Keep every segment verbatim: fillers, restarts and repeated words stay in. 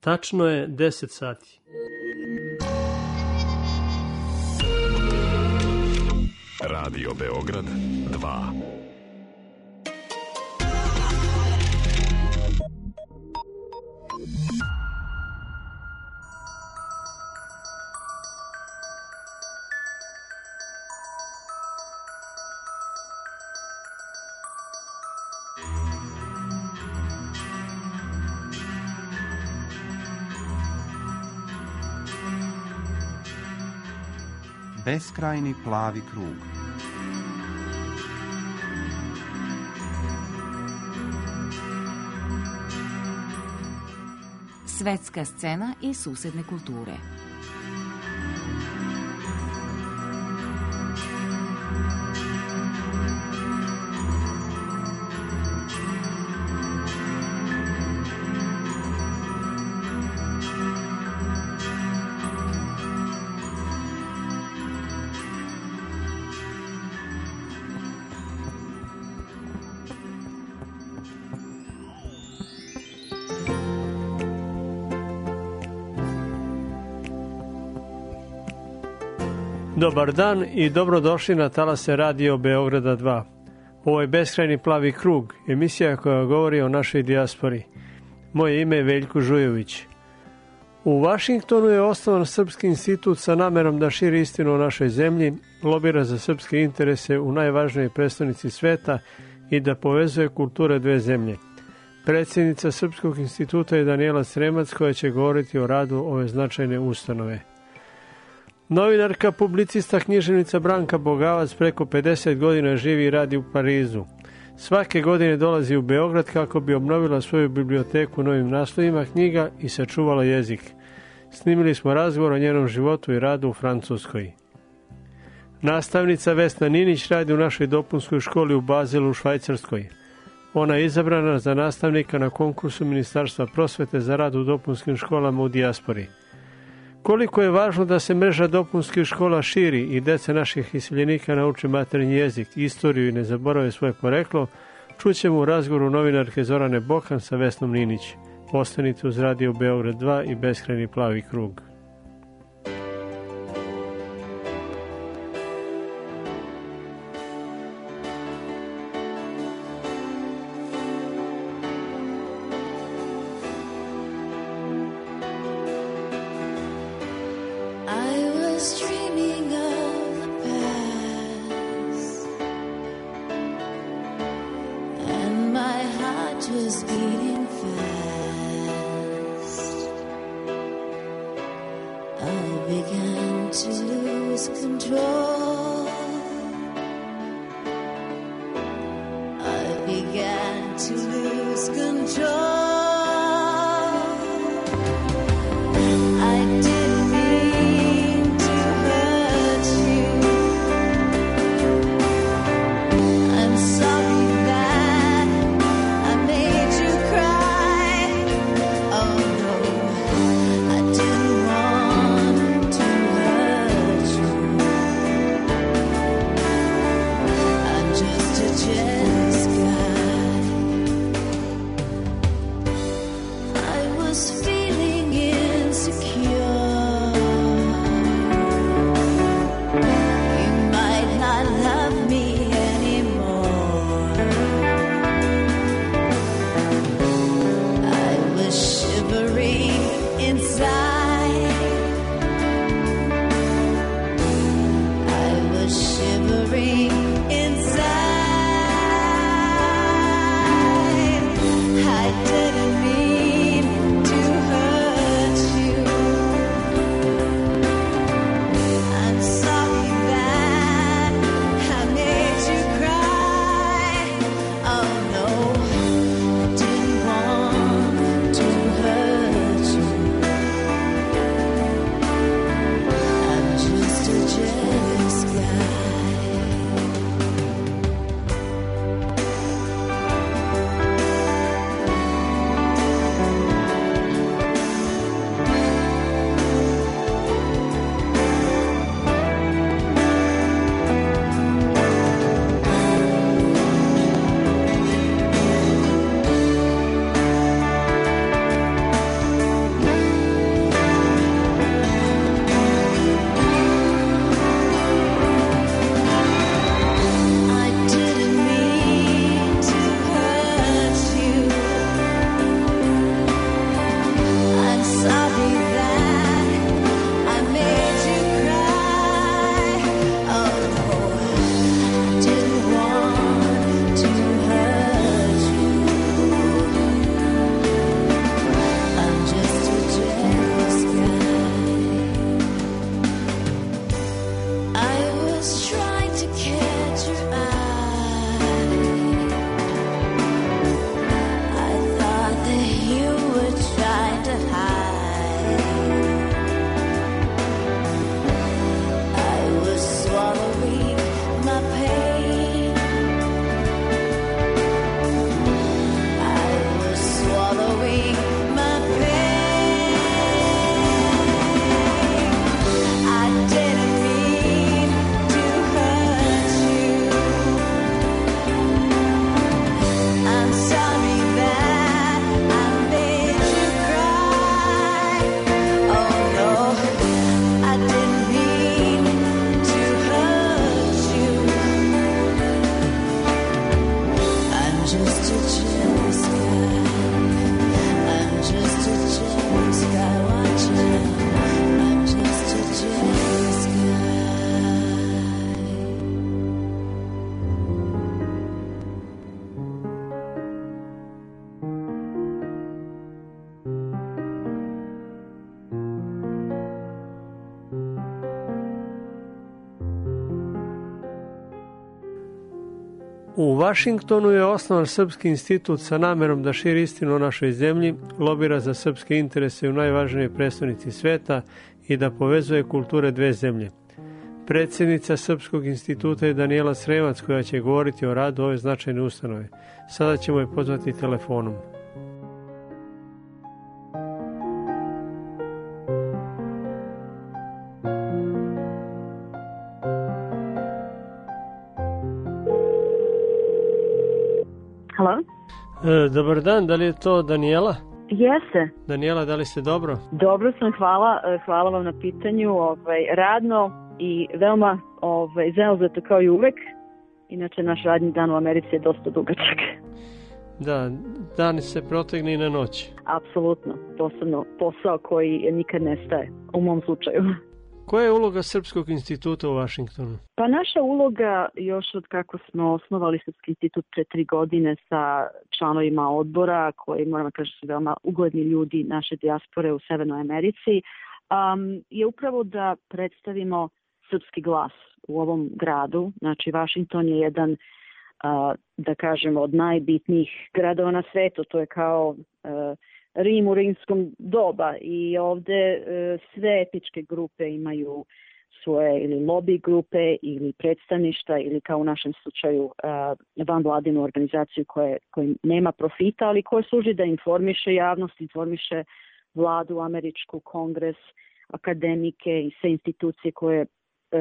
Tačno je deset sati. Radio Beograd dva. Beskrajni plavi krug. Svetska scena i susedne kulture. Dobar dan i dobrodošli na talase Radio Beograda dva. Ovo je Beskrajni plavi krug, emisija koja govori o našoj dijaspori. Moje ime je Veljko Žujović. U Vašingtonu je osnovan Srpski institut sa namerom da širi istinu o našoj zemlji, lobira za srpske interese u najvažnijoj prestonici sveta i da povezuje kulture dve zemlje. Predsjednica Srpskog instituta je Danijela Sremac, koja će govoriti o radu ove značajne ustanove. Novinarka, publicista, književnica Branka Bogavac preko pedeset godina živi i radi u Parizu. Svake godine dolazi u Beograd kako bi obnovila svoju biblioteku novim naslovima knjiga i sačuvala jezik. Snimili smo razgovor o njenom životu i radu u Francuskoj. Nastavnica Vesna Ninić radi u našoj dopunskoj školi u Bazelu u Švajcarskoj. Ona je izabrana za nastavnika na konkursu Ministarstva prosvete za rad u dopunskim školama u dijaspori. Koliko je važno da se mreža dopunskih škola širi i deca naših iseljenika nauče maternji jezik, istoriju i ne zaborave svoje poreklo, čućemo u razgovoru novinarke Zorane Bokan sa Vesnom Ninić. Ostanite uz Radio Beograd dva i Beskrajni plavi krug. I U Vašingtonu je osnovan Srpski institut sa namerom da širi istinu o našoj zemlji, lobira za srpske interese u najvažnijoj prestonici sveta i da povezuje kulture dve zemlje. Predsjednica Srpskog instituta je Danijela Sremac, koja će govoriti o radu ove značajne ustanove. Sada ćemo je pozvati telefonom. Halo? E, dobar dan, da li je to Danijela? Jeste. Danijela, da li ste dobro? Dobro sam, hvala. Hvala vam na pitanju. Ovaj, radno i veoma ovaj, zauzeto kao i uvek. Inače, naš radni dan u Americi je dosta dugačak. Da, dan se protegne i na noć. Apsolutno. Posebno posao koji nikad nestaje, u mom slučaju. Koja je uloga Srpskog instituta u Vašingtonu? Pa naša uloga, još od kako smo osnovali Srpski institut pre tri godine sa članovima odbora, koji, moram kažem, su veoma ugledni ljudi naše dijaspore u Severnoj Americi, um, je upravo da predstavimo srpski glas u ovom gradu. Znači, Vašington je jedan, uh, da kažemo, od najbitnijih gradova na svetu. To je kao uh, Rim u rimskom doba i ovde e, sve etničke grupe imaju svoje ili lobby grupe ili predstavništa ili kao u našem slučaju e, vanvladinu organizaciju koja, koja nema profita, ali koja služi da informiše javnost, informiše vladu američku, kongres, akademike i sve institucije koje e,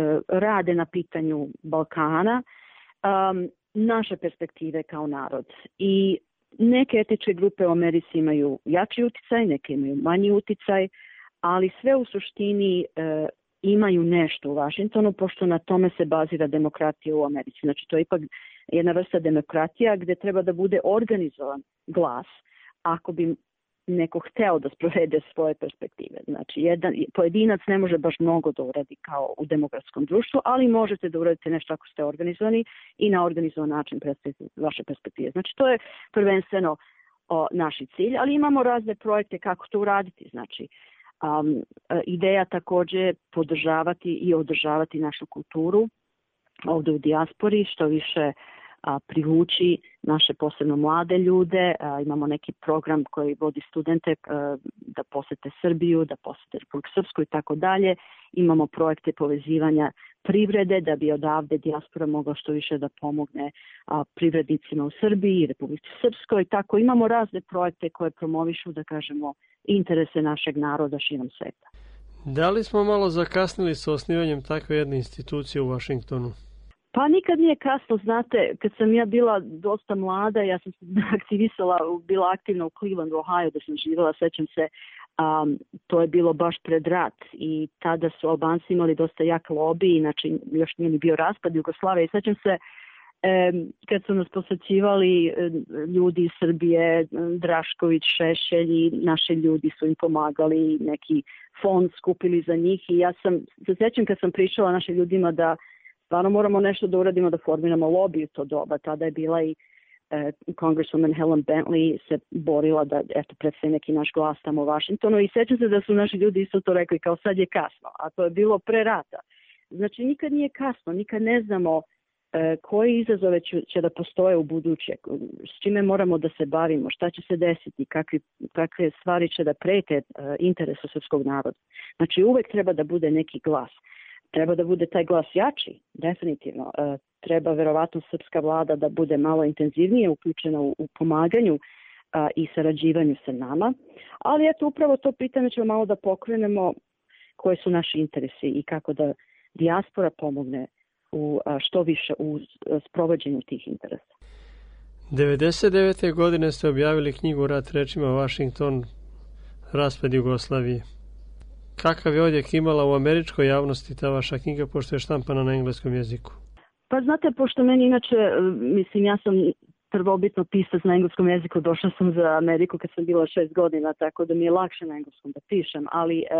rade na pitanju Balkana, um, naše perspektive kao narod. I neke etničke grupe u Americi imaju jači uticaj, neke imaju manji uticaj, ali sve u suštini e, imaju nešto u Vašingtonu, pošto na tome se bazira demokratija u Americi. Znači, to je ipak jedna vrsta demokratija gde treba da bude organizovan glas ako bi neko hteo da sprovede svoje perspektive. Znači, jedan, pojedinac ne može baš mnogo da uradi kao u demokratskom društvu, ali možete da uradite nešto ako ste organizovani i na organizovan način predstavite vaše perspektive. Znači, to je prvenstveno o, naši cilj, ali imamo razne projekte kako to uraditi. Znači, um, ideja takođe je podržavati i održavati našu kulturu ovde u dijaspori, što više a, privući naše posebno mlade ljude. A, imamo neki program koji vodi studente a, da posete Srbiju, da posete Republiku Srpsku i tako dalje. Imamo projekte povezivanja privrede da bi odavde dijaspora mogla što više da pomogne a, privrednicima u Srbiji i Republici Srpskoj i tako. Imamo razne projekte koje promovišu, da kažemo, interese našeg naroda širom sveta. Da li smo malo zakasnili sa osnivanjem takve jedne institucije u Vašingtonu? Pa nikad nije kasno, znate, kad sam ja bila dosta mlada, ja sam se aktivisala, bila aktivna u Clevelandu, Ohio, da sam živjela, sećam se, um, to je bilo baš pred rat i tada su Albanci imali dosta jak lobby, inače još nije ni bio raspad Jugoslavije i sećam se um, kad su nas posećivali ljudi iz Srbije, Drašković, Šešelj, naši ljudi su im pomagali, neki fond skupili za njih i ja sam, se sećam kad sam pričala našim ljudima da stvarno moramo nešto da uradimo da formiramo lobby u to doba. Tada je bila i e, Congresswoman Helen Bentley se borila da eto, predstavi neki naš glas tamo u Vašingtonu i sećam se da su naši ljudi isto to rekli kao sad je kasno, a to je bilo pre rata. Znači nikad nije kasno, nikad ne znamo e, koji izazove će, će da postoje u buduće, s čime moramo da se bavimo, šta će se desiti, kakvi, kakve stvari će da prete e, interesu srpskog naroda. Znači uvek treba da bude neki glas. Treba da bude taj glas jači, definitivno. E, treba verovatno srpska vlada da bude malo intenzivnije uključena u, u pomaganju a, i sarađivanju sa nama. Ali eto, upravo to pitanje ćemo malo da pokrenemo koje su naši interesi i kako da dijaspora pomogne u a, što više u sprovođenju tih interesa. devedeset devete. godine ste objavili knjigu Rat rečima Vašington, raspad Jugoslavije. Kakav je odjek imala u američkoj javnosti ta vaša knjiga, pošto je štampana na engleskom jeziku? Pa znate, pošto meni inače, mislim, ja sam prvobitno pisac na engleskom jeziku, došla sam za Ameriku kad sam bila šest godina, tako da mi je lakše na engleskom da pišem, ali e,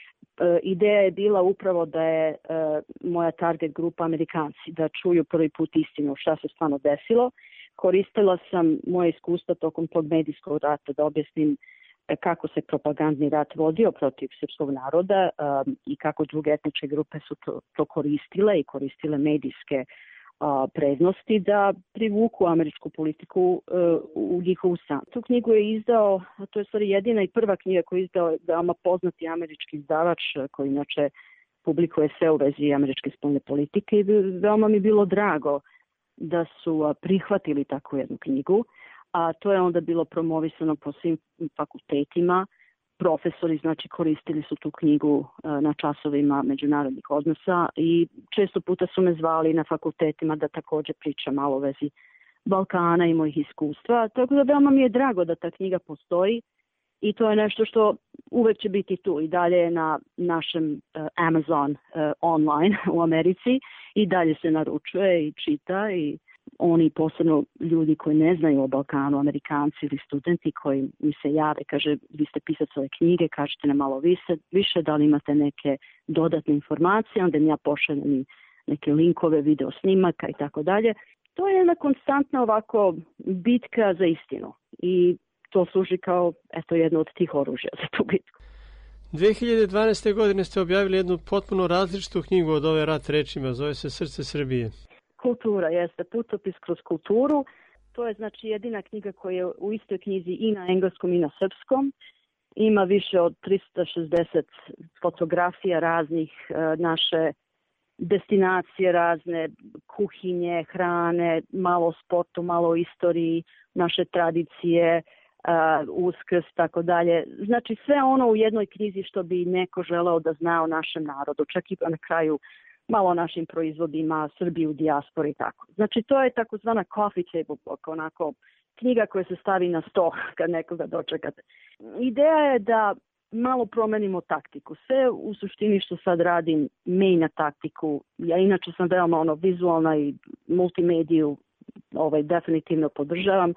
e, ideja je bila upravo da je e, moja target grupa Amerikanci, da čuju prvi put istinu šta se stvarno desilo. Koristila sam moje iskustva tokom tog medijskog rata da objasnim kako se propagandni rat vodio protiv srpskog naroda um, i kako druge etničke grupe su to, to koristile i koristile medijske a, prednosti da privuku američku politiku a, u njihovu stranu. Tu knjigu je izdao, a to je stvari jedina i prva knjiga koju je izdao veoma poznati američki izdavač koji inače publikuje sve u vezi američke spoljne politike i veoma mi bilo drago da su a, prihvatili takvu jednu knjigu, a to je onda bilo promovisano po svim fakultetima. Profesori, znači, koristili su tu knjigu na časovima međunarodnih odnosa i često puta su me zvali na fakultetima da takođe pričam malo o vezi Balkana i mojih iskustva. Tako da veoma mi je drago da ta knjiga postoji i to je nešto što uvek će biti tu i dalje je na našem uh, Amazon uh, online u Americi i dalje se naručuje i čita i oni posebno ljudi koji ne znaju o Balkanu, Amerikanci ili studenti koji mi se jave, kaže, vi ste pisac ove knjige, kažete nam malo više, više da li imate neke dodatne informacije, onda mi ja pošaljem neke linkove, video snimaka i tako dalje. To je jedna konstantna ovako bitka za istinu i to služi kao eto jedno od tih oružja za tu bitku. dve hiljade dvanaeste. godine ste objavili jednu potpuno različitu knjigu od ove rat rečima, zove se Srce Srbije. Kultura jeste putopis kroz kulturu. To je znači jedina knjiga koja je u istoj knjizi i na engleskom i na srpskom. Ima više od trista šezdeset fotografija raznih naše destinacije, razne kuhinje, hrane, malo o sportu, malo o istoriji, naše tradicije, Uskrs, tako dalje. Znači sve ono u jednoj knjizi što bi neko želeo da zna o našem narodu, čak i na kraju malo o našim proizvodima, Srbiji u dijaspori i tako. Znači to je takozvana coffee table book, onako knjiga koja se stavi na sto kad nekoga dočekate. Ideja je da malo promenimo taktiku. Sve u suštini što sad radim menja taktiku. Ja inače sam veoma ono vizualna i multimediju ovaj, definitivno podržavam.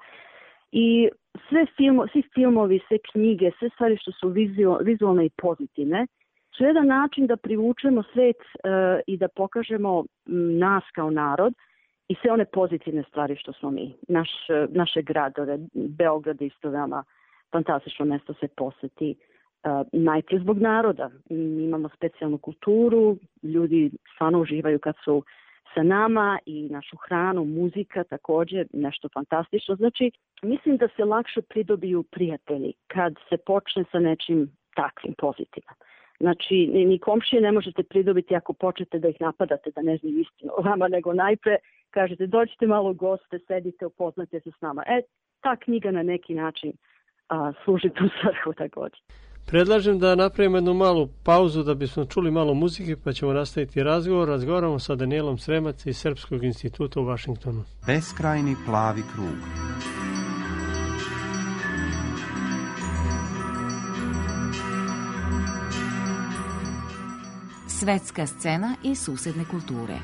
I sve filmo, svi filmovi, sve knjige, sve stvari što su vizualne i pozitivne su jedan način da privučemo svet uh, i da pokažemo nas kao narod i sve one pozitivne stvari što smo mi. Naš, naše gradove, Beograd je isto veoma fantastično mesto se poseti. Uh, najprej zbog naroda. Mi imamo specijalnu kulturu, ljudi stvarno uživaju kad su sa nama i našu hranu, muzika također, nešto fantastično. Znači, mislim da se lakše pridobiju prijatelji kad se počne sa nečim takvim pozitivnim. Znači, ni komšije ne možete pridobiti ako počnete da ih napadate, da ne znaju istinu o vama, nego najpre kažete dođite malo goste, sedite, upoznate se s nama. E, ta knjiga na neki način a, služi tu svrhu također. Predlažem da napravimo jednu malu pauzu da bismo čuli malo muzike, pa ćemo nastaviti razgovor. Razgovaramo sa Danijelom Sremac iz Srpskog instituta u Vašingtonu. Beskrajni plavi krug. Svetska scena i susedne kulture.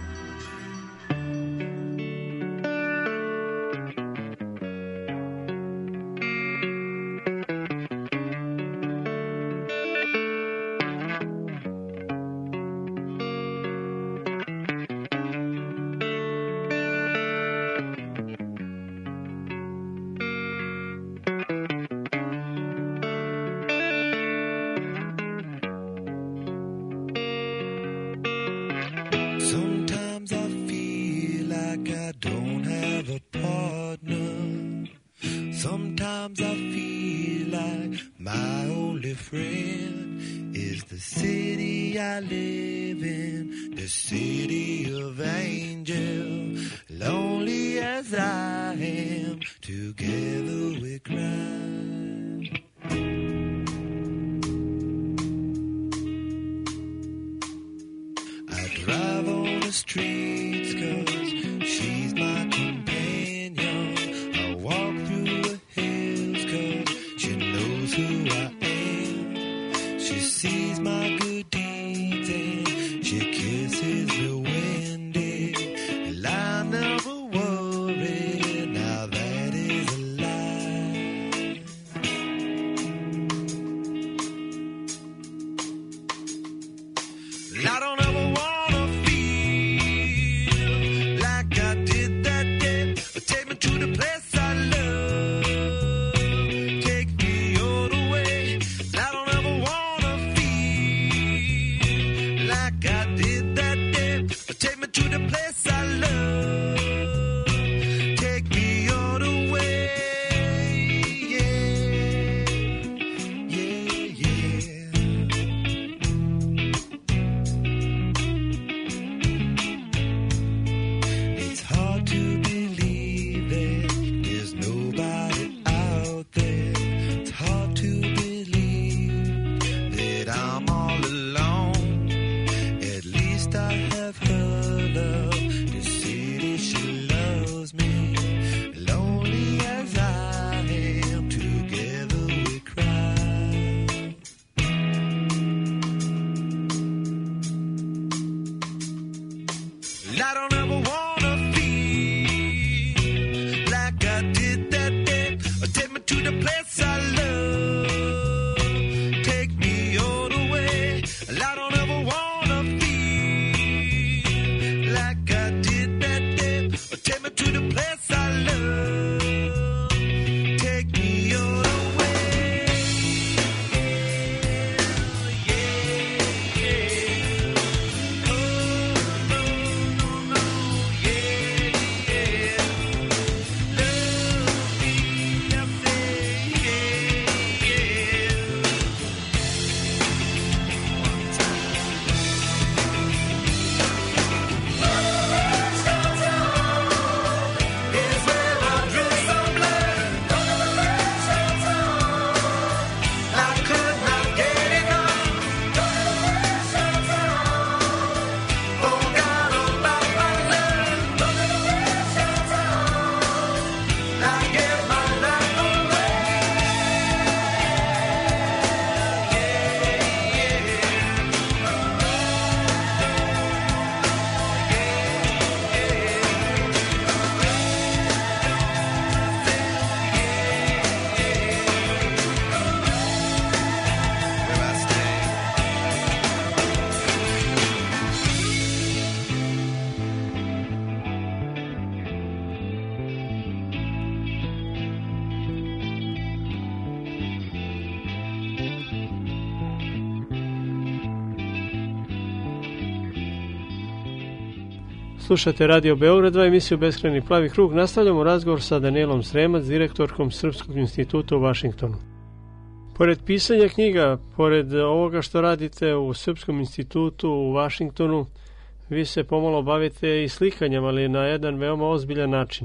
Slušate Radio Beograd dva, emisiju Beskrajni plavi krug. Nastavljamo razgovor sa Danijelom Sremac, direktorkom Srpskog instituta u Vašingtonu. Pored pisanja knjiga, pored ovoga što radite u Srpskom institutu u Vašingtonu, vi se pomalo bavite i slikanjem, ali na jedan veoma ozbiljan način.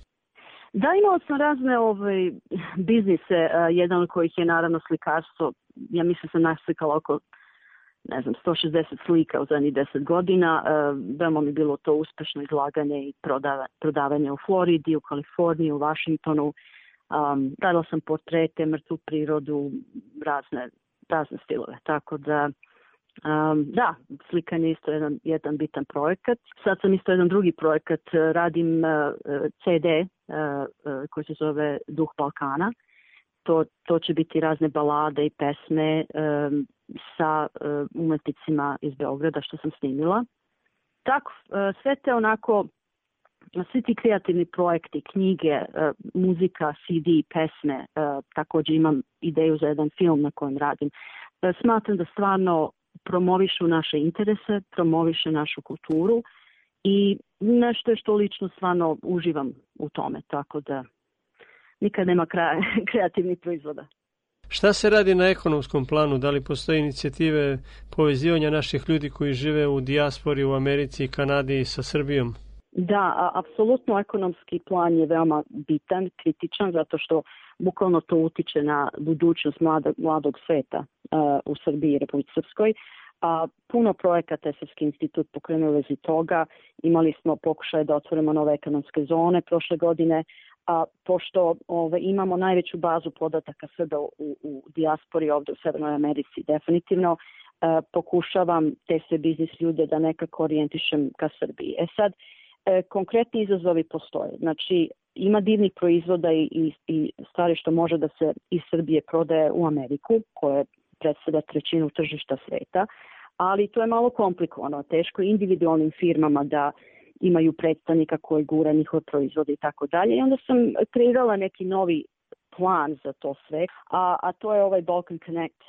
Da, imala sam razne ovaj, biznise, jedan od kojih je naravno slikarstvo. Ja mislim sam naslikala oko ne znam, sto šezdeset slika u zadnjih deset godina. Veoma mi bilo to uspešno izlaganje i prodava, prodavanje u Floridi, u Kaliforniji, u Vašingtonu. Um, radila sam portrete, mrtvu prirodu, razne, razne stilove. Tako da, um, da, slikanje je isto jedan, jedan bitan projekat. Sad sam isto jedan drugi projekat, radim uh, ce de uh, uh, koji se zove Duh Balkana. To, to će biti razne balade i pesme um, sa uh, umetnicima iz Beograda što sam snimila. Tako, uh, sve te onako, svi ti kreativni projekti, knjige, uh, muzika, ce de, pesme, uh, također imam ideju za jedan film na kojem radim. Uh, smatram da stvarno promovišu naše interese, promoviše našu kulturu i nešto je što lično stvarno uživam u tome, tako da nikad nema kraja kreativnih proizvoda. Šta se radi na ekonomskom planu? Da li postoje inicijative povezivanja naših ljudi koji žive u dijaspori u Americi i Kanadi sa Srbijom? Da, a, apsolutno ekonomski plan je veoma bitan, kritičan, zato što bukvalno to utiče na budućnost mladog, mladog sveta uh, u Srbiji i Republici Srpskoj. A puno projekata je Srpski institut pokrenuo u vezi toga. Imali smo pokušaje da otvorimo nove ekonomske zone prošle godine, a pošto ove, imamo najveću bazu podataka Srba u, u dijaspori ovdje u Severnoj Americi, definitivno e, pokušavam te sve biznis ljude da nekako orijentišem ka Srbiji. E sad, e, konkretni izazovi postoje. Znači, ima divnih proizvoda i, i, i stvari što može da se iz Srbije prodaje u Ameriku, koje predstavlja trećinu tržišta sveta, ali to je malo komplikovano. Teško je individualnim firmama da imaju predstavnika koji gura njihove proizvode i tako dalje. I onda sam kreirala neki novi plan za to sve, a, a to je ovaj Balkan Connect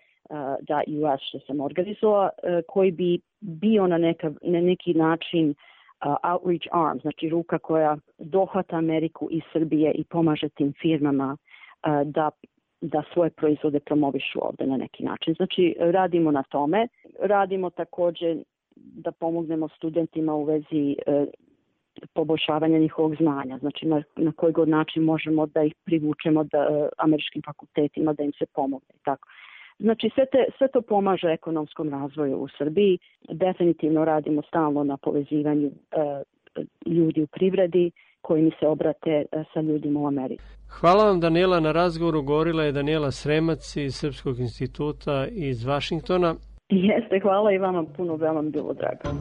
uh, .u s što sam organizovala, uh, koji bi bio na, neka, na neki način uh, outreach arm, znači ruka koja dohvata Ameriku iz Srbije i pomaže tim firmama uh, da da svoje proizvode promovišu ovdje na neki način. Znači, radimo na tome. Radimo također da pomognemo studentima u vezi e, poboljšavanja njihovog znanja. Znači, na, na koji god način možemo da ih privučemo da, e, američkim fakultetima, da im se pomogne. Tako. Znači, sve, te, sve to pomaže ekonomskom razvoju u Srbiji. Definitivno radimo stalno na povezivanju e, ljudi u privredi koji mi se obrate e, sa ljudima u Americi. Hvala vam, Daniela, na razgovoru. Govorila je Daniela Sremac iz Srpskog instituta iz Vašingtona. Jeste, hvala i vama puno, veoma mi bilo drago.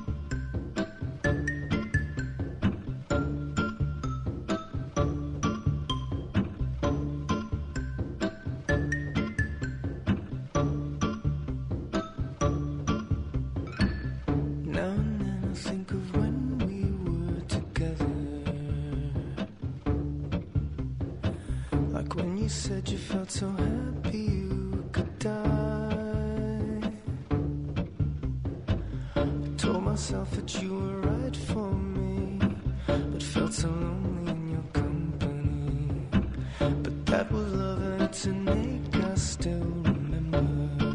You said you felt so happy you could die. I told myself that you were right for me, but felt so lonely in your company. But that was love and it's innate, I still remember.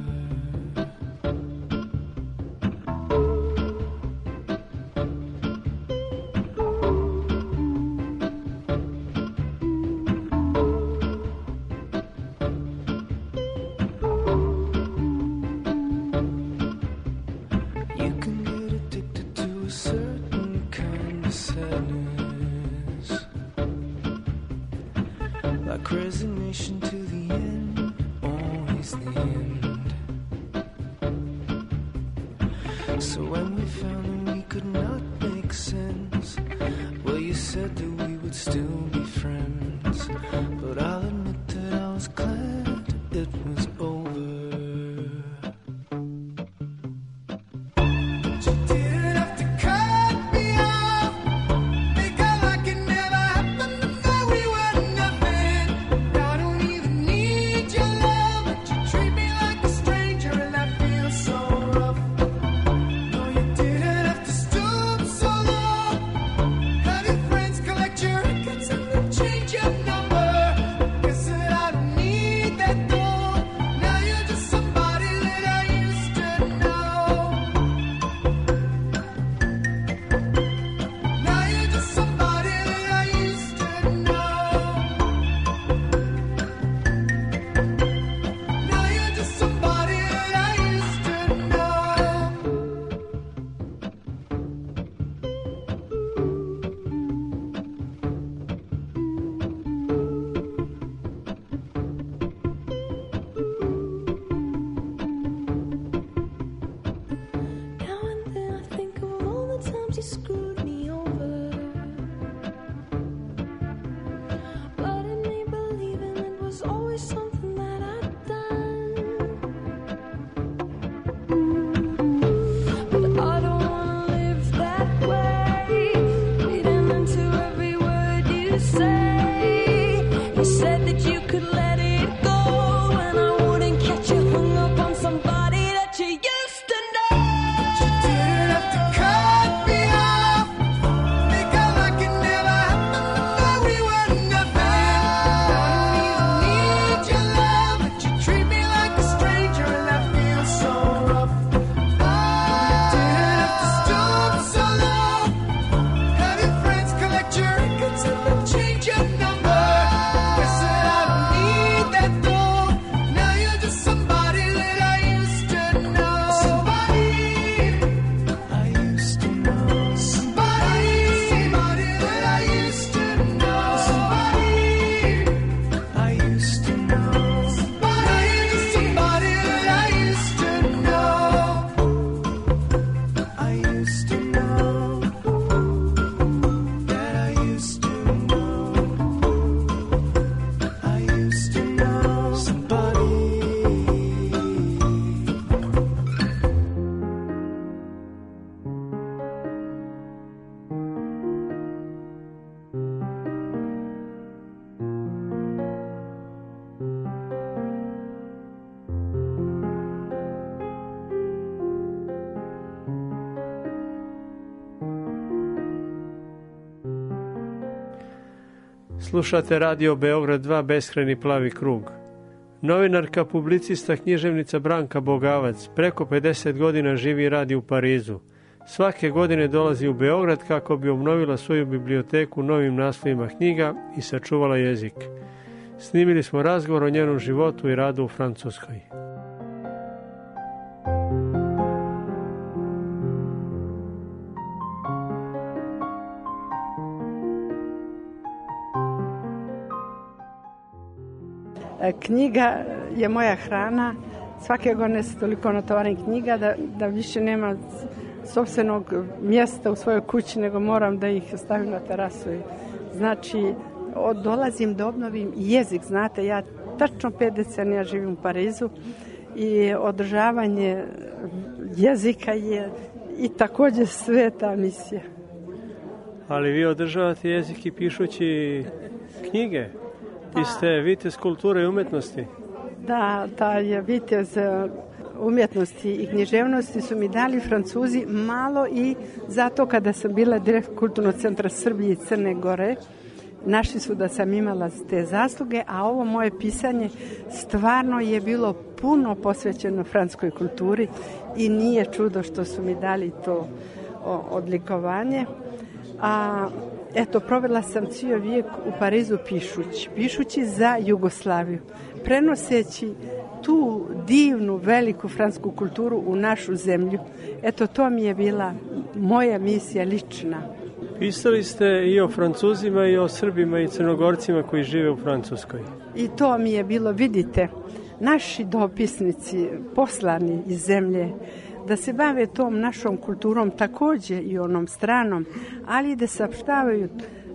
Resignation to the end, always the end. So when we found that we could not make sense, well, you said that we would still be friends. But I'll admit that I was glad it was over. So times you screwed me over, but in me believing it was always something that I'd done. But I don't wanna live that way, reading into every word you say. You said that you could let it go, and I wouldn't catch you hung up on somebody that you used to know. You didn't have to cut me off, make out like it never happened, that we were nothing. I don't even need your love, but you treat me like a stranger, and that feels so rough. You didn't have to stoop so low, have your friends collect your records and then change your number. Guess that I don't need that though. Now you're just somebody that I used to know. Somebody I used to know. Somebody, somebody that I used to know. Somebody I used to know. Somebody, just somebody that I used to know. I used to know. That I used to know. I used to know somebody. Slušate Radio Beograd dva, Beskrajni plavi krug. Novinarka, publicista, književnica Branka Bogavac preko pedeset godina živi i radi u Parizu. Svake godine dolazi u Beograd kako bi obnovila svoju biblioteku novim naslovima knjiga i sačuvala jezik. Snimili smo razgovor o njenom životu i radu u Francuskoj. Knjiga je moja hrana. Svake godine se toliko natovarim knjiga da, da više nema sopstvenog mjesta u svojoj kući, nego moram da ih stavim na terasu. Znači, od, dolazim da obnovim jezik. Znate, ja tačno pet decenija živim u Parizu i održavanje jezika je i također sveta misija. Ali vi održavate jezik i pišući knjige. Vi ste vitez kulture i umetnosti. Da, taj vitez umjetnosti i književnosti su mi dali Francuzi malo i zato kada sam bila direktor Kulturnog centra Srbije i Crne Gore, našli su da sam imala te zasluge, a ovo moje pisanje stvarno je bilo puno posvećeno francuskoj kulturi i nije čudo što su mi dali to odlikovanje. A eto, provela sam cijel vijek u Parizu pišući, pišući za Jugoslaviju, prenoseći tu divnu, veliku francusku kulturu u našu zemlju. Eto, to mi je bila moja misija lična. Pisali ste i o Francuzima i o Srbima i Crnogorcima koji žive u Francuskoj. I to mi je bilo, vidite, naši dopisnici poslani iz zemlje, da se bave tom našom kulturom također i onom stranom, ali da saopštavaju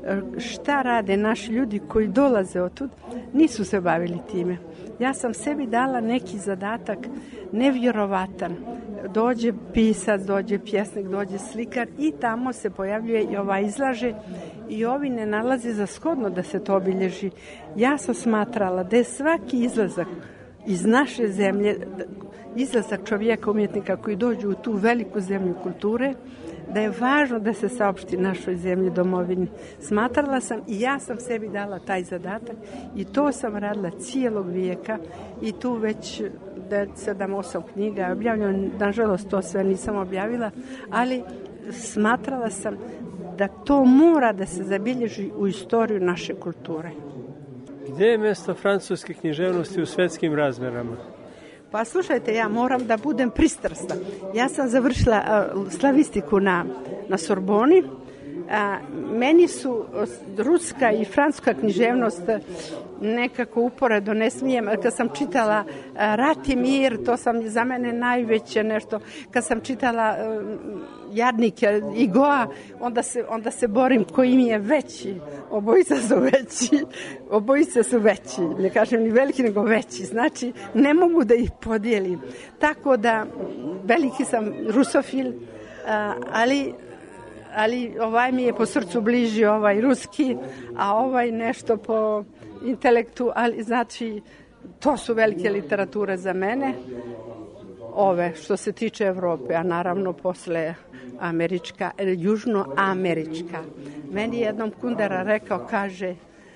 šta rade naši ljudi koji dolaze otud, nisu se bavili time. Ja sam sebi dala neki zadatak nevjerovatan. Dođe pisac, dođe pjesnik, dođe slikar i tamo se pojavljuje i ova izlaže i ovi ne nalaze za shodno da se to obilježi. Ja sam smatrala da je svaki izlazak iz naše zemlje, izlazak čovjeka, umjetnika koji dođu u tu veliku zemlju kulture, da je važno da se saopšti našoj zemlji, domovini. Smatrala sam i ja sam sebi dala taj zadatak i to sam radila cijelog vijeka i tu već sedam osam knjiga objavljeno. Nažalost, to sve nisam objavila, ali smatrala sam da to mora da se zabilježi u istoriju naše kulture. Gdje je mjesto francuske književnosti u svjetskim razmjerama? Pa slušajte, ja moram da budem pristrasna. Ja sam završila uh, slavistiku na, na Sorboni, A, meni su ruska i francuska književnost nekako uporedo, ne smijem. Kad sam čitala Rat i mir, to sam za mene najveće nešto. Kad sam čitala Jadnike Igoa, onda se, onda se borim koji mi je veći. Obojica su veći. Obojica su veći. Ne kažem ni veliki, nego veći. Znači, ne mogu da ih podijelim. Tako da, veliki sam rusofil, ali ali ovaj mi je po srcu bliži, ovaj ruski, a ovaj nešto po intelektu, ali znači to su velike literature za mene, ove što se tiče Evrope, a naravno posle američka, južnoamerička. Meni jednom Kundera rekao, kaže,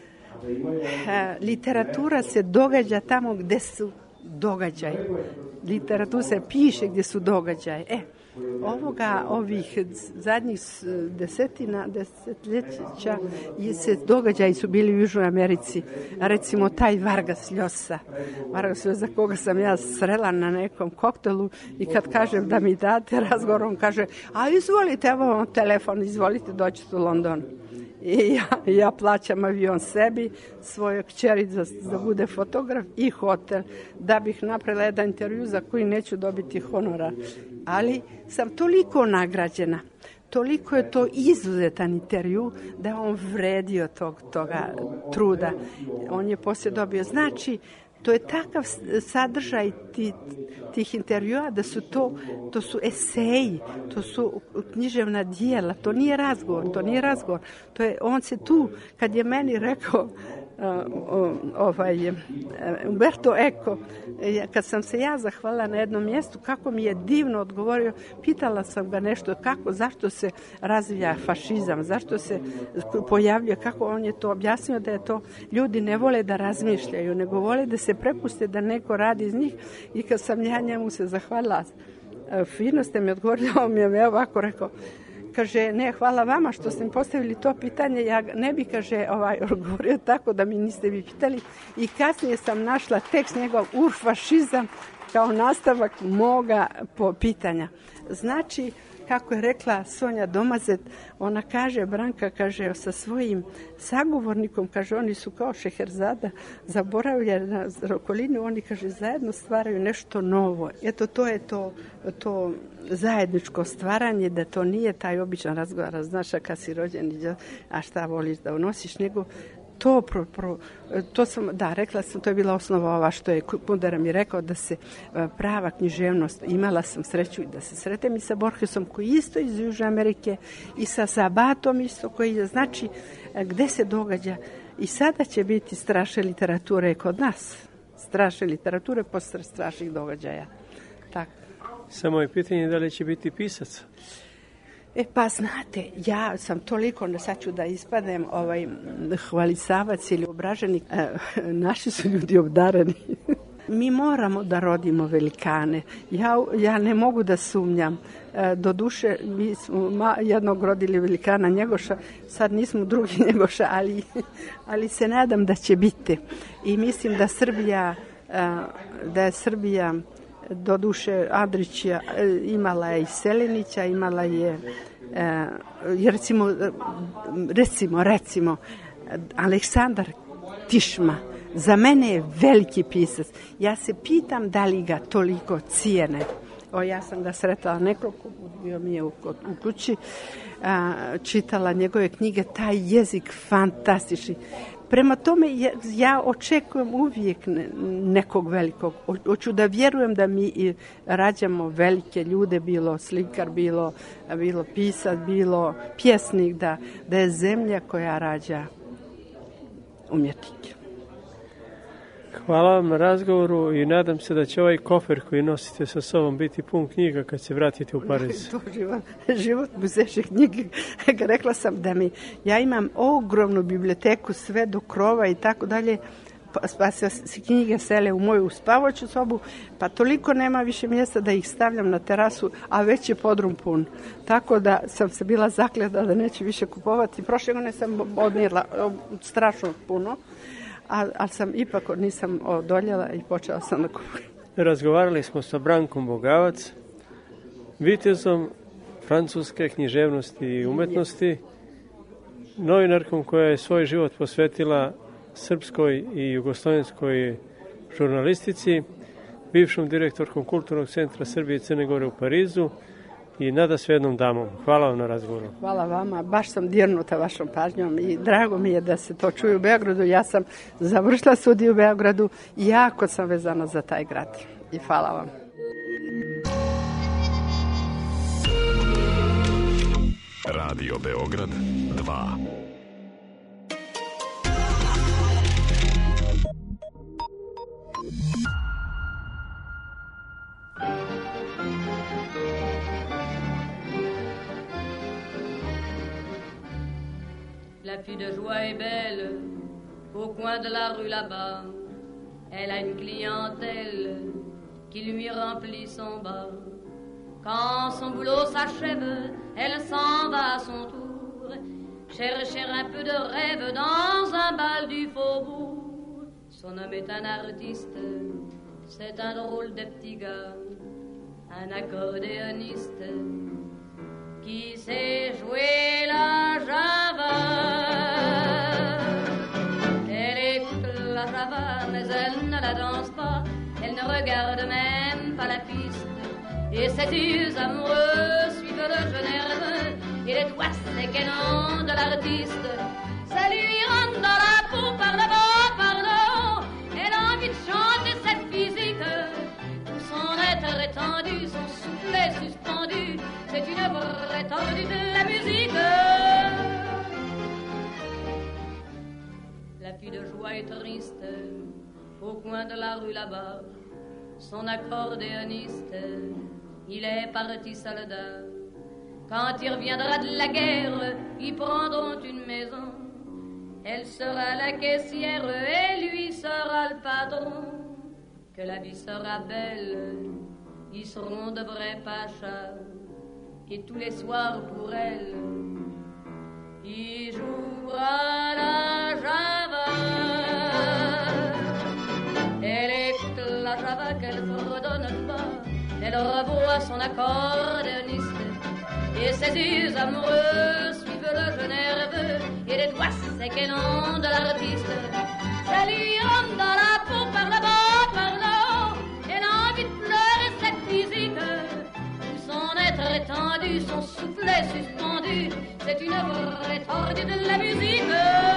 literatura se događa tamo gde su događaji. Literatura se piše gdje su događaji. E, ovoga, ovih zadnjih desetina, desetljeća se događaji su bili u Južnoj Americi. Recimo taj Vargas Llosa. Vargas Llosa koga sam ja srela na nekom koktelu i kad kažem da mi date razgovor, on kaže, a izvolite, evo vam telefon, izvolite, dođite u London. I ja, ja plaćam avion sebi, svojoj kćeri da, da bude fotograf i hotel, da bih napravila jedan intervju za koji neću dobiti honora. Ali sam toliko nagrađena, toliko je to izuzetan intervju da je on vredio tog, toga truda. On je poslije dobio. Znači, to je takav sadržaj ti, tih intervjua da su to, to su eseji, to su književna dijela, to nije razgovor, to nije razgovor. To je, on se tu, kad je meni rekao, uh, ovaj, uh, Umberto Eco, kad sam se ja zahvalila na jednom mjestu, kako mi je divno odgovorio, pitala sam ga nešto, kako, zašto se razvija fašizam, zašto se pojavljuje, kako on je to objasnio, da je to, ljudi ne vole da razmišljaju, nego vole da se prepuste da neko radi iz njih. I kad sam ja njemu se zahvalila, fino ste mi odgovorili, on mi je ovako rekao, kaže, ne, hvala vama što ste mi postavili to pitanje, ja ne bi, kaže, ovaj, odgovorio tako da mi niste vi pitali. I kasnije sam našla tekst njegov Urfašizam kao nastavak moga po pitanja. Znači, kako je rekla Sonja Domazet, ona kaže, Branka, kaže, sa svojim sagovornikom, kaže, oni su kao Šeherzada, zaboravljaju na okolinu, oni, kaže, zajedno stvaraju nešto novo. Eto, to je to, to zajedničko stvaranje, da to nije taj običan razgovor, znaš, kad si rođen, a šta voliš da unosiš, nego to, pro, pro, to sam, da, rekla sam, to je bila osnova ova što je Kundera mi rekao, da se prava književnost, imala sam sreću da se sretem i sa Borgesom koji isto iz Južne Amerike i sa Sabatom isto koji je, znači, gde se događa. I sada će biti strašne literature kod nas. Strašne literature posle strašnih događaja. Tako. Samo je pitanje da li će biti pisac. E pa znate, ja sam toliko, sad ću da ispadnem ovaj hvalisavac ili obraženik, e, naši su ljudi obdareni. Mi moramo da rodimo velikane. Ja, ja ne mogu da sumnjam. E, do duše, mi smo ma, jednog rodili velikana Njegoša, sad nismo drugi Njegoša, ali, ali se nadam da će biti. I mislim da Srbija, e, da je Srbija, do duše Andrića, imala je i Selinića, imala je, e, recimo, recimo, recimo, Aleksandar Tišma, za mene je veliki pisac. Ja se pitam da li ga toliko cijene. O, ja sam ga sretala nekoliko, bio mi je u, u kući, a, čitala njegove knjige, taj jezik fantastični. Prema tome, ja očekujem uvijek nekog velikog. Hoću da vjerujem da mi rađamo velike ljude, bilo slikar, bilo, bilo pisac, bilo pjesnik, da, da je zemlja koja rađa umjetnike. Hvala vam na razgovoru i nadam se da će ovaj kofer koji nosite sa sobom biti pun knjiga kad se vratite u Pariz. To život, život muzeše knjige. Rekla sam da mi, ja imam ogromnu biblioteku, sve do krova i tako dalje, pa se knjige sele u moju spavaću sobu, pa toliko nema više mjesta da ih stavljam na terasu, a već je podrum pun. Tako da sam se bila zakljeda da neću više kupovati. Prošle godine sam odnijela strašno puno, ali sam ipak nisam odoljela i počela sam da kupujem. Razgovarali smo sa Brankom Bogavac, vitezom francuske književnosti i umetnosti novinarkom koja je svoj život posvetila srpskoj i jugoslovenskoj žurnalistici, bivšom direktorkom Kulturnog centra Srbije i Crne Gore u Parizu i nadasve jednom damom. Hvala vam na razgovoru. Hvala vama, baš sam dirnuta vašom pažnjom i drago mi je da se to čuje u Beogradu. Ja sam završila studiju u Beogradu i jako sam vezana za taj grad. I hvala vam. Radio Beograd dva. La fille de joie est belle, au coin de la rue là-bas. Elle a une clientèle qui lui remplit son bar. Quand son boulot s'achève, elle s'en va à son tour, chercher un peu de rêve dans un bal du faubourg. Son homme est un artiste, c'est un drôle de petit gars, un accordéoniste qui sait jouer la java. Elle écoute la java, mais elle ne la danse pas, elle ne regarde même pas la piste. Et ses yeux amoureux suivent le jeu nerveux et les doigts séquennants de l'artiste. Ça lui rentre dans la peau par le bas, par le haut. Elle a envie de chanter cette physique. Tout son être étendu, son soufflet suspendu. C'est une vraie tordue de la musique. La fille de joie est triste au coin de la rue là-bas. Son accordéoniste, il est parti soldat. Quand il reviendra de la guerre, ils prendront une maison. Elle sera la caissière et lui sera le patron. Que la vie sera belle, ils seront de vrais pachas. Et tous les soirs pour elle, il jouera la java. Elle écoute la java qu'elle fredonne pas. Elle revoit son accordéoniste et ses yeux amoureux suivent le jeu nerveux et les doigts séquennants de l'artiste. Ça lui rentre dans la peau par le bas, par le haut. Elle a envie de pleurer cette physique. Tout son être étendu, son soufflet suspendu. C'est une vraie tordue de la musique.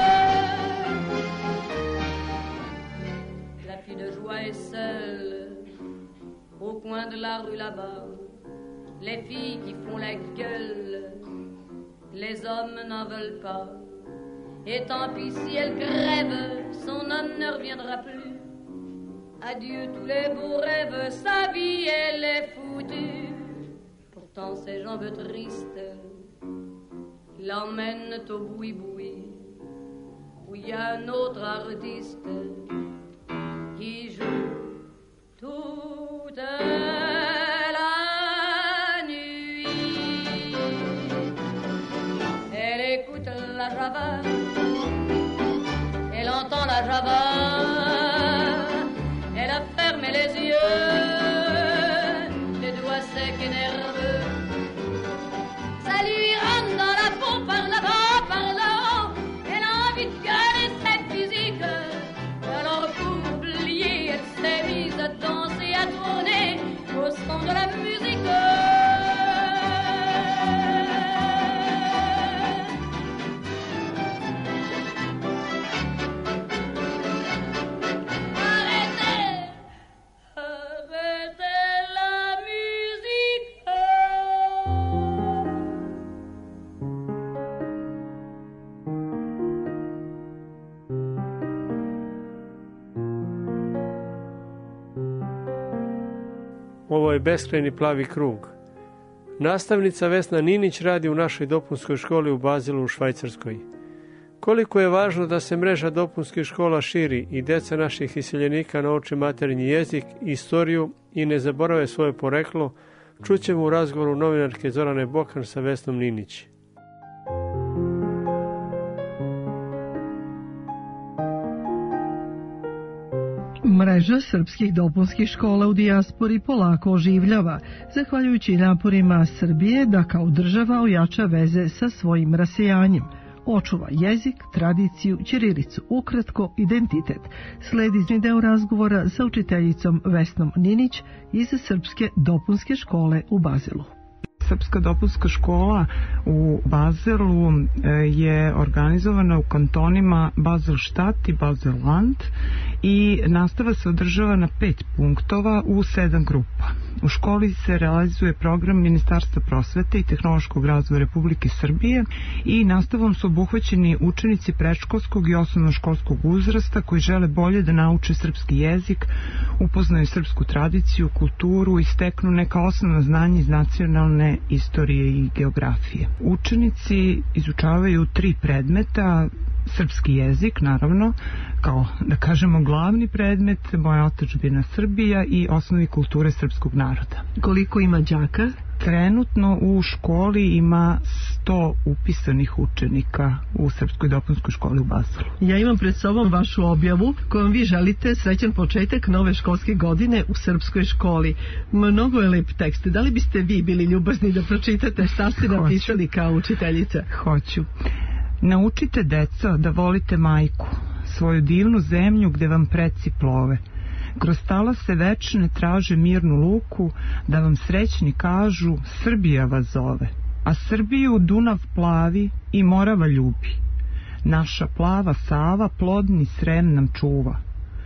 La fille de joie est seule au coin de la rue là-bas, les filles qui font la gueule, les hommes n'en veulent pas. Et tant pis si elle crève, son homme ne reviendra plus. Adieu tous les beaux rêves, sa vie elle est foutue. Pourtant ses jambes tristes l'emmènent au boui-boui, où il y a un autre artiste qui joue toute la nuit. Elle écoute la java, elle entend la java, elle a fermé les yeux, les doigts secs et nerveux. Ça lui rentre dans la peau par là-bas, par là-haut. Elle a envie de gueuler cette physique. Alors pour oublier, elle s'est mise à danser, à tourner au son de la musique. Arrêtez, arrêtez la musique. Ovo je Beskrajni plavi krug. Nastavnica Vesna Ninić radi u našoj dopunskoj školi u Bazilu u Švajcarskoj. Koliko je važno da se mreža dopunskih škola širi i deca naših iseljenika nauče maternji jezik, istoriju i ne zaborave svoje poreklo, čućemo u razgovoru novinarke Zorane Bokan sa Vesnom Ninić. Mreža srpskih dopunskih škola u dijaspori polako oživljava, zahvaljujući naporima Srbije da kao država ojača veze sa svojim rasejanjem. očuva jezik, tradiciju, ćirilicu, ukratko identitet. Sledi deo razgovora sa učiteljicom Vesnom Ninić iz Srpske dopunske škole u Bazelu. Srpska dopunska škola u Bazelu je organizovana u kantonima Baselstadt i Baselland i nastava se održava na pet punktova u sedam grupa. U školi se realizuje program Ministarstva prosvete i tehnološkog razvoja Republike Srbije i nastavom su obuhvaćeni učenici predškolskog i osnovnoškolskog uzrasta koji žele bolje da nauče srpski jezik, upoznaju srpsku tradiciju, kulturu i steknu neka osnovna znanja iz nacionalne istorije i geografije. Učenici izučavaju tri predmeta: srpski jezik, naravno, kao da kažemo glavni predmet, moja otadžbina Srbija i osnovi kulture srpskog naroda. Koliko ima đaka? Trenutno u školi ima sto upisanih učenika u Srpskoj dopunskoj školi u Bazelu. Ja imam pred sobom vašu objavu kojom vi želite srećan početak nove školske godine u Srpskoj školi. Mnogo je lep tekst. Da li biste vi bili ljubazni da pročitate šta ste napisali kao učiteljica? Hoću. Naučite, deco, da volite majku, svoju divnu zemlju gde vam preci plove. Kroz talase večne traže mirnu luku, da vam srećni kažu Srbija vas zove. A Srbiju Dunav plavi i Morava ljubi. Naša plava Sava plodni Srem nam čuva.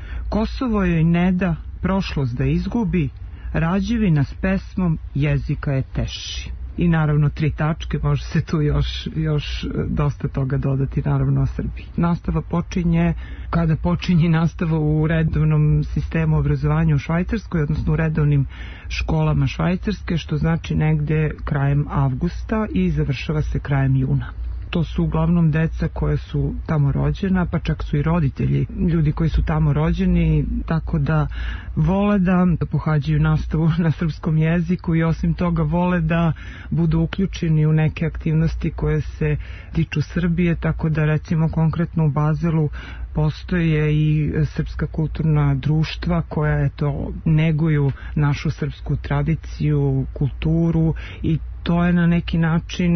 Kosovo joj ne da prošlost da izgubi, rađevina s pesmom jezika je teši. I naravno tri tačke, može se tu još, još dosta toga dodati, naravno o Srbiji. Nastava počinje kada počinje nastava u redovnom sistemu obrazovanja u Švajcarskoj, odnosno u redovnim školama Švajcarske, što znači negde krajem avgusta i završava se krajem juna. To su uglavnom deca koje su tamo rođena, pa čak su i roditelji, ljudi koji su tamo rođeni, tako da vole da pohađaju nastavu na srpskom jeziku i osim toga vole da budu uključeni u neke aktivnosti koje se tiču Srbije, tako da recimo konkretno u Bazelu postoje i srpska kulturna društva koja eto neguju našu srpsku tradiciju, kulturu i to je na neki način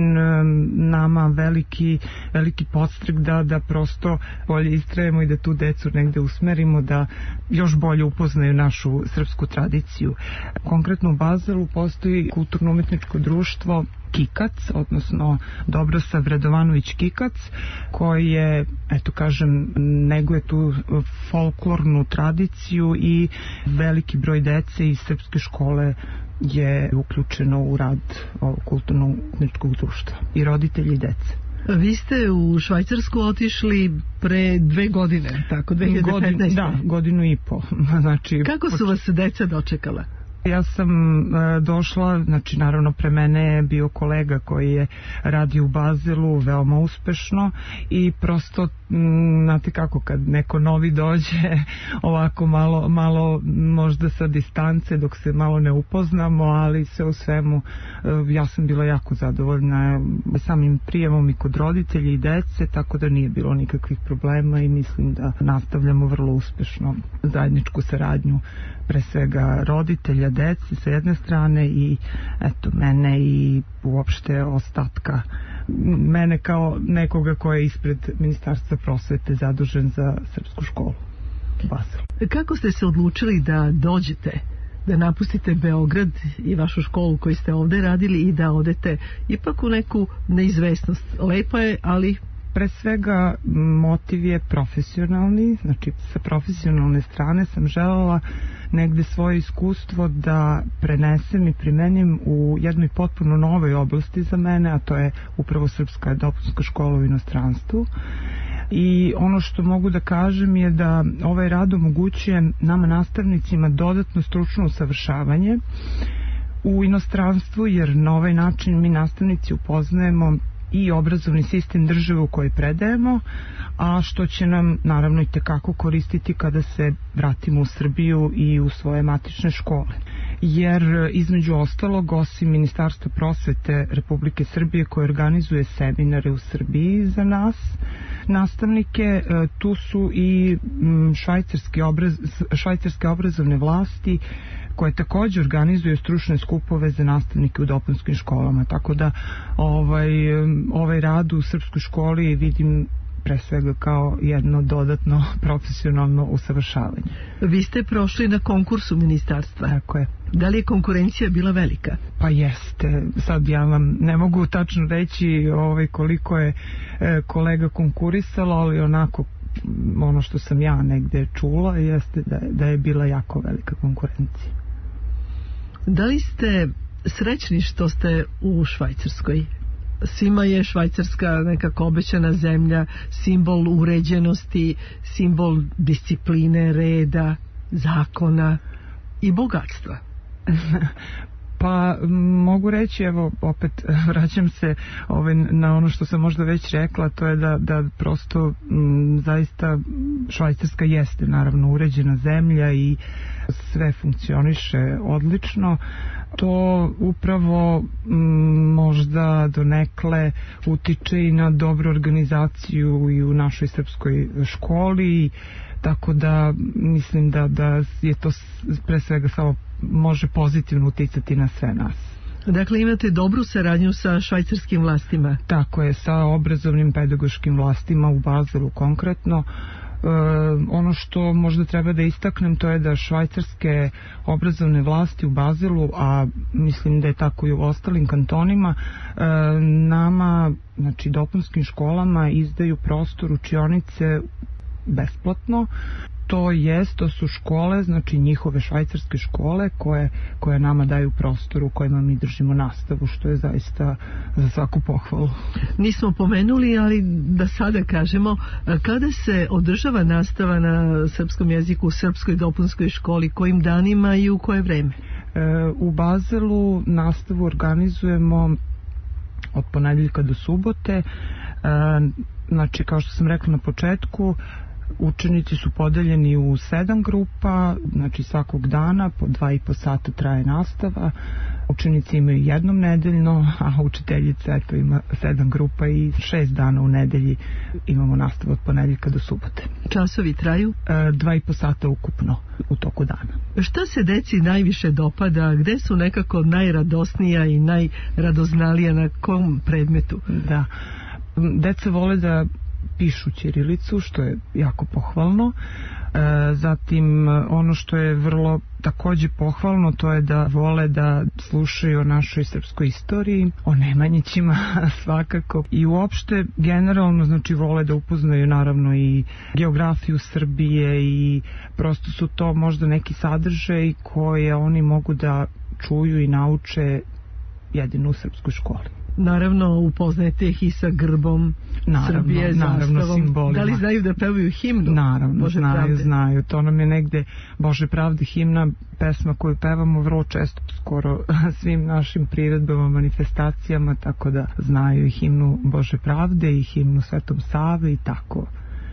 nama veliki, veliki podstrek da, da prosto bolje istrajemo i da tu decu negde usmerimo da još bolje upoznaju našu srpsku tradiciju. Konkretno u Bazelu postoji kulturno-umetničko društvo Kikac, odnosno Dobrosav Radovanović Kikac, koji je, eto kažem, neguje tu folklornu tradiciju i veliki broj dece iz srpske škole je uključeno u rad ovog kulturno-umetničkog društva i roditelji i dece. Vi ste u Švajcarsku otišli pre dve godine, tako, dve hiljade petnaeste. Da, godinu i po. Znači, kako su vas deca dočekala? Ja sam e, došla, znači naravno pre mene je bio kolega koji je radio u Bazelu veoma uspešno i prosto, m, znate kako, kad neko novi dođe ovako malo, malo možda sa distance dok se malo ne upoznamo, ali sve u svemu e, ja sam bila jako zadovoljna samim prijemom i kod roditelji i dece, tako da nije bilo nikakvih problema i mislim da nastavljamo vrlo uspešno zajedničku saradnju pre svega roditelja, deci sa jedne strane i eto mene i uopšte ostatka mene kao nekoga ko je ispred Ministarstva prosvete zadužen za srpsku školu Basel. Kako ste se odlučili da dođete, da napustite Beograd i vašu školu koju ste ovde radili i da odete ipak u neku neizvesnost? Lepa je, ali pre svega motiv je profesionalni, znači sa profesionalne strane sam želela negde svoje iskustvo da prenesem i primenim u jednoj potpuno novoj oblasti za mene, a to je upravo Srpska dopunska škola u inostranstvu. I ono što mogu da kažem je da ovaj rad omogućuje nama nastavnicima dodatno stručno usavršavanje u inostranstvu, jer na ovaj način mi nastavnici upoznajemo i obrazovni sistem države u kojoj predajemo, a što će nam naravno i tekako koristiti kada se vratimo u Srbiju i u svoje matične škole. Jer između ostalog, osim Ministarstva prosvete Republike Srbije koje organizuje seminare u Srbiji za nas, nastavnike, tu su i švajcarske, obraz, švajcarske obrazovne vlasti koje takođe organizuje stručne skupove za nastavnike u dopunskim školama. Tako da ovaj, ovaj rad u srpskoj školi vidim pre svega kao jedno dodatno profesionalno usavršavanje. Vi ste prošli na konkursu ministarstva. Tako je. Da li je konkurencija bila velika? Pa jeste. Sad ja vam ne mogu tačno reći ovaj, koliko je e, kolega konkurisalo, ali onako ono što sam ja negde čula jeste da, da je bila jako velika konkurencija. Da li ste srećni što ste u Švajcarskoj? Svima je Švajcarska nekako obećana zemlja, simbol uređenosti, simbol discipline, reda, zakona i bogatstva. Pa mogu reći, evo opet vraćam se ovaj, na ono što sam možda već rekla, to je da, da prosto m, zaista Švajcarska jeste naravno uređena zemlja i sve funkcioniše odlično. To upravo m, možda donekle utiče i na dobru organizaciju i u našoj srpskoj školi, tako da mislim da, da je to pre svega samo može pozitivno uticati na sve nas. Dakle, imate dobru saradnju sa švajcarskim vlastima? Tako je, sa obrazovnim pedagoškim vlastima u Bazelu konkretno. E, ono što možda treba da istaknem, to je da švajcarske obrazovne vlasti u Bazelu, a mislim da je tako i u ostalim kantonima, e, nama, znači dopunskim školama, izdaju prostor učionice besplatno. To jest, to su škole, znači njihove švajcarske škole koje, koje nama daju prostor u kojima mi držimo nastavu, što je zaista za svaku pohvalu. Nismo pomenuli, ali da sada kažemo, kada se održava nastava na srpskom jeziku u srpskoj dopunskoj školi, kojim danima i u koje vreme? E, u Bazelu nastavu organizujemo od ponedeljka do subote. E, znači, kao što sam rekla na početku, učenici su podeljeni u sedam grupa, znači svakog dana po dva i po sata traje nastava. Učenici imaju jednom nedeljno, a učiteljica eto ima sedam grupa i šest dana u nedelji imamo nastavu od ponedeljka do subote. Časovi traju? E, dva i po sata ukupno u toku dana. Šta se deci najviše dopada? Gde su nekako najradosnija i najradoznalija, na kom predmetu? Da, deca vole da pišu ćirilicu, što je jako pohvalno. E, zatim ono što je vrlo takođe pohvalno, to je da vole da slušaju o našoj srpskoj istoriji, o Nemanjićima svakako, i uopšte generalno znači vole da upoznaju naravno i geografiju Srbije i prosto su to možda neki sadržaj koje oni mogu da čuju i nauče jedino u srpskoj školi. Naravno, upoznajete ih i sa grbom naravno, Srbije, naravno, zastavom. simbolima. Da li znaju da pevaju himnu? Naravno, Bože znaju, pravde? znaju. To nam je negde Bože pravde himna, pesma koju pevamo vrlo često, skoro svim našim priredbama, manifestacijama, tako da znaju i himnu Bože pravde i himnu Svetom Save i tako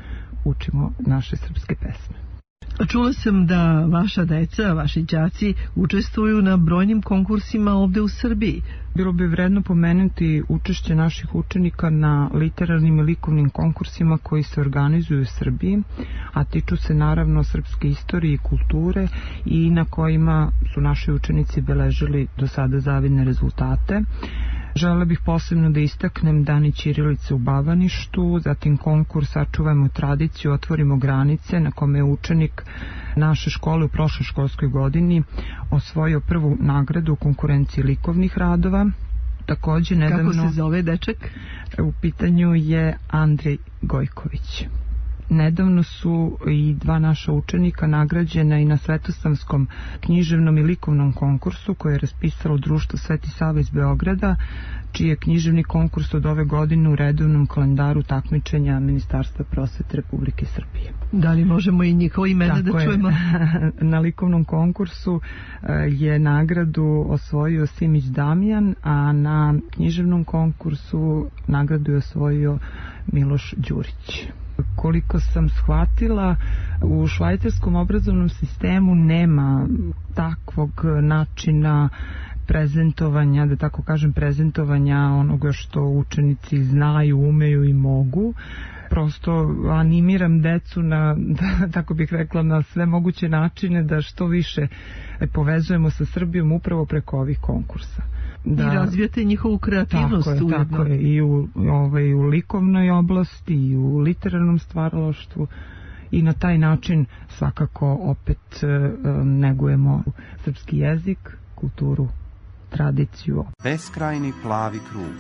učimo naše srpske pesme. Čula sam da vaša deca, vaši đaci učestvuju na brojnim konkursima ovde u Srbiji. Bilo bi vredno pomenuti učešće naših učenika na literarnim i likovnim konkursima koji se organizuju u Srbiji, a tiču se naravno srpske istorije i kulture i na kojima su naši učenici beležili do sada zavidne rezultate. Žele bih posebno da istaknem Dani ćirilice u Bavaništu, zatim konkurs Sačuvajmo tradiciju, otvorimo granice, na kome je učenik naše škole u prošloj školskoj godini osvojio prvu nagradu u konkurenciji likovnih radova. Takođe, nedavno, kako se zove dečak? U pitanju je Andrej Gojković. Nedavno su i dva naša učenika nagrađena i na Svetosavskom književnom i likovnom konkursu koje je raspisalo Društvo Sveti Sava iz Beograda, čiji je književni konkurs od ove godine u redovnom kalendaru takmičenja Ministarstva prosvete Republike Srbije. Da li možemo i njihovo imena Tako da čujemo? Na likovnom konkursu je nagradu osvojio Simić Damjan, a na književnom konkursu nagradu je osvojio Miloš Đurić. Koliko sam shvatila, u švajcarskom obrazovnom sistemu nema takvog načina prezentovanja, da tako kažem, prezentovanja onoga što učenici znaju, umeju i mogu. Prosto animiram decu na, da, tako bih rekla, na sve moguće načine da što više povezujemo sa Srbijom upravo preko ovih konkursa. Da, i razvijate njihovu kreativnost. Tako je, ujedno. tako je. I u, ovaj, u likovnoj oblasti, i u literarnom stvaralaštvu, i na taj način svakako opet negujemo srpski jezik, kulturu, tradiciju. Beskrajni plavi krug.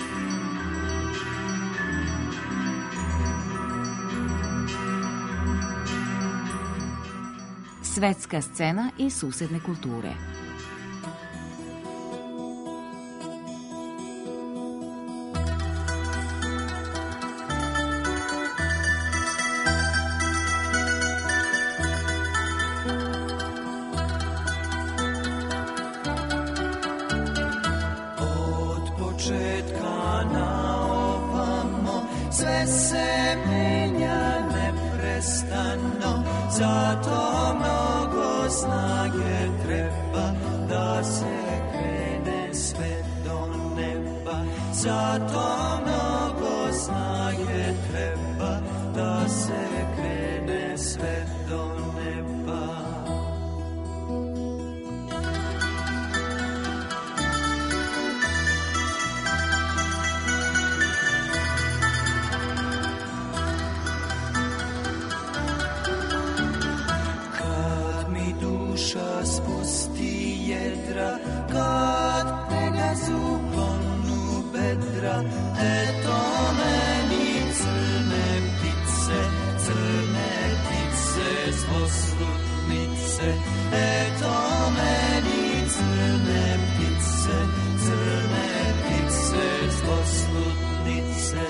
Svetska scena i susedne kulture. Zato mnogo snage treba da se krene sve do neba. Zato mnogo snage treba da se krene sve do neba. Spusti jedra, kad Pegazu klonu bedra, eto meni crne ptice, crne ptice, zloslutnice, eto meni crne ptice, crne ptice, zloslutnice.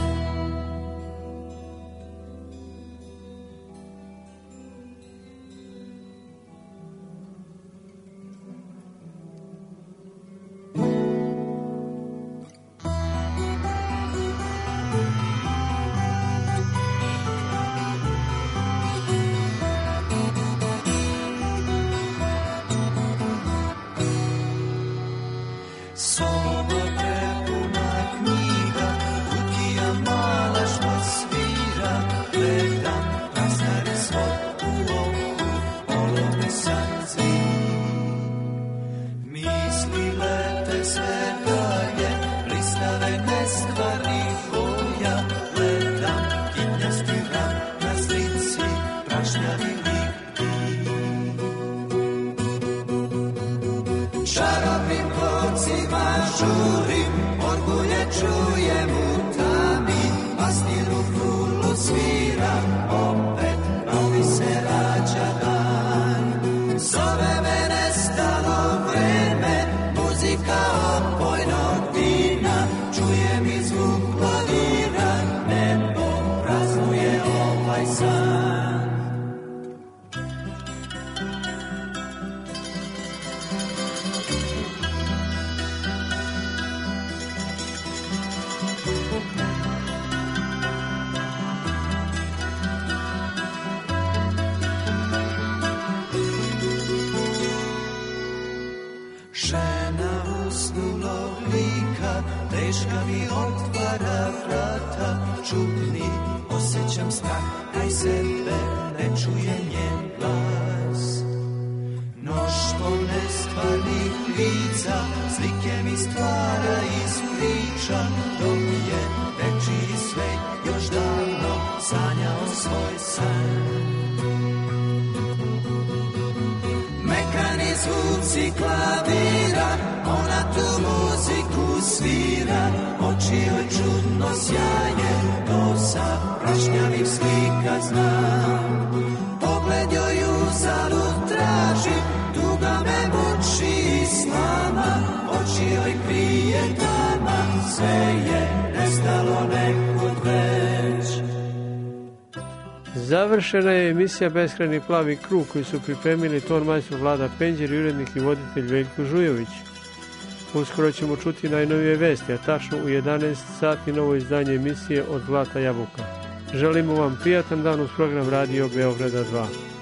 Teška mi otvara vrata, čudni, osjećam strah, taj sebe ne čuje njen glas. Mnoštvo nestvarnih lica, slike mi stvara iz priča, dok je dečiji svet još davno sanjao svoj san. Mekani zvuci klavira, ona tu muziku svira, oči joj čudno sjaje, to sa prašnjavih slika znam. Pogled joj uzalud traži, tuga me muči i slama, oči joj krije tama, sve je nestalo nekud već. Završena je emisija Beskrajni plavi krug koju su pripremili ton majstor Vlada Penđer i urednik i voditelj Veljko Žujović. Uskoro ćemo čuti najnovije vesti, a tačno u jedanaest sati novo izdanje emisije Od zlata jabuka. Želimo vam prijatan dan uz program Radio Beograda dva.